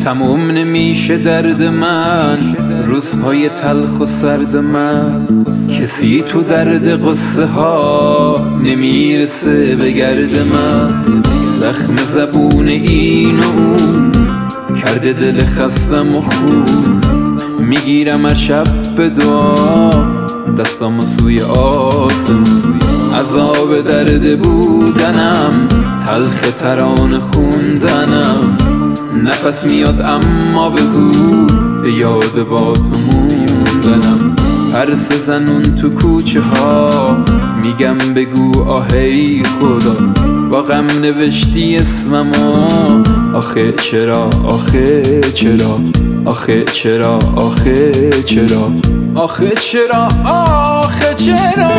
تموم نمیشه درد من، روزهای تلخ و سرد من. کسی تو درد قصه ها نمیرسه به گرد من. زخم زبون این و اون کرده دل خستم و خوب، میگیرم هر شب به دعا دستامو سوی آسمون. عذاب درد بودنم، تلخ ترانه خوندنم. نفس میاد اما به زور به یاد با تو موندنم. پرسه زنون تو کوچه ها میگم بگو آهی خدا، با غم نوشتی اسممو. آخه چرا، آخه چرا، آخه چرا، آخه چرا، آخه چرا، آخه چرا.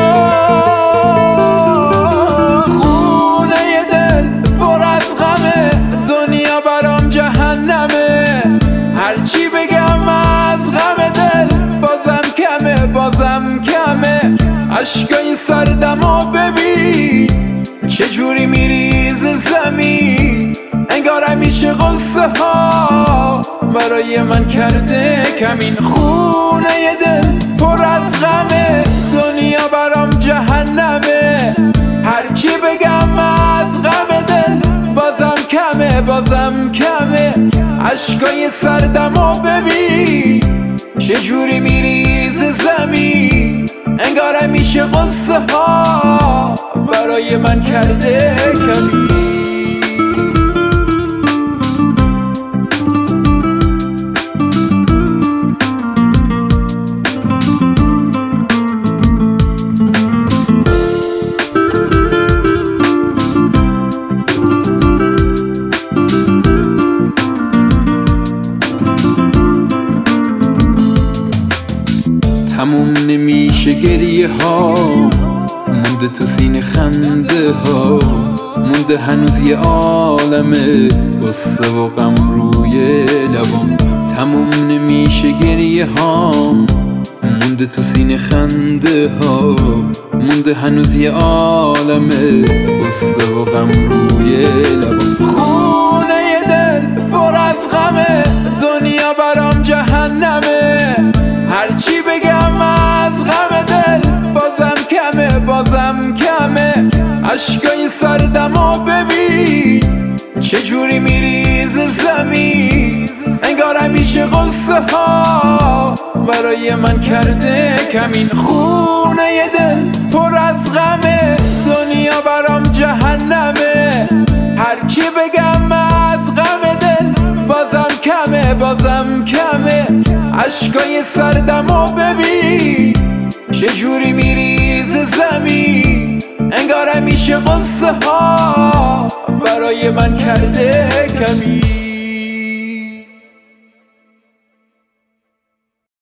خونه دل پر از غمه، دنیا برام جهنمه. هرچی بگم از غم دل بازم کمه، بازم کمه. اشکای سردمو ببین چجوری میریزه زمین، انگار همیشه غصه ها برای من کرده کمین. خونه دل پر از غمه، دنیا برام جهنمه. هرچی بگم از غم دل بازم کمه، بازم کمه. اشکای سردمو ببین چجوری میریزه زمین، انگار همیشه غصه ها برای من کرده کمین. تموم نمیشه گریه ها، مونده تو سینه خنده ها. مونده هنوز یه عالمه غصه و غم روی لبام. تموم نمیشه گریه ها، مونده تو سینه خنده ها. مونده هنوز یه عالمه غصه و غم روی لبام. خونه دل پر از غمه، دنیا برام جهنمه. هرچی بگم از غم دل بازم کمه، بازم کمه. اشکای سردمو ببین چجوری میریزه زمین، انگار همیشه غصه ها برای من کرده کمین. خونه دل پر از غمه، دنیا برام جهنمه. هرچی بگم از غم دل بازم کمه، بازم کمه. اشکای سردمو ببین چجوری میریزه زمین، انگار همیشه غصه ها برای من کرده کمین.